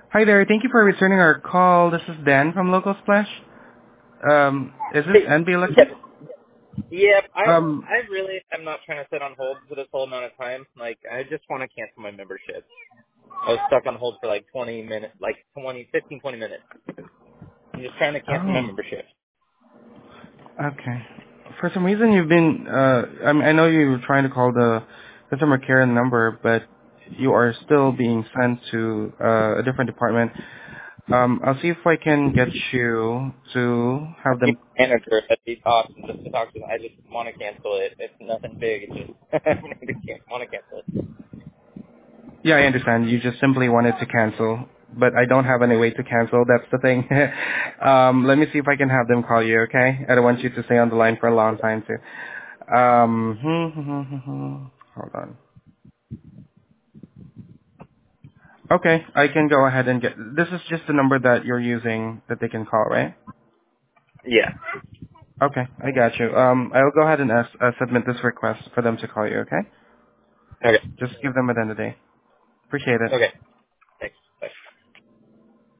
Hi there. Thank you for returning our call. This is Dan from Local Splash. Is this Hey, NB Electric? yep, yep. Um, I really am not trying to sit on hold for this whole amount of time. Like, I just want to cancel my membership. I was stuck on hold for like 20 minutes, like 20 minutes. I'm just trying to cancel my oh, membership. okay. For some reason, you've been. I know you were trying to call the customer care number, but you are still being sent to a different department. I'll see if I can get you to have The them. manager at the talks and just to talk to them. I just want to cancel it. It's nothing big. It's just I want to cancel it. Yeah, I understand. You just simply wanted to cancel, but I don't have any way to cancel. That's the thing. Let me see if I can have them call you, okay? I don't want you to stay on the line for a long time, too. Hold on. Okay, I can go ahead and get, this is just the number that you're using that they can call, right? Yeah. Okay, I got you. I'll go ahead and submit this request for them to call you, okay? Okay. Just give them a day. Appreciate it. Okay.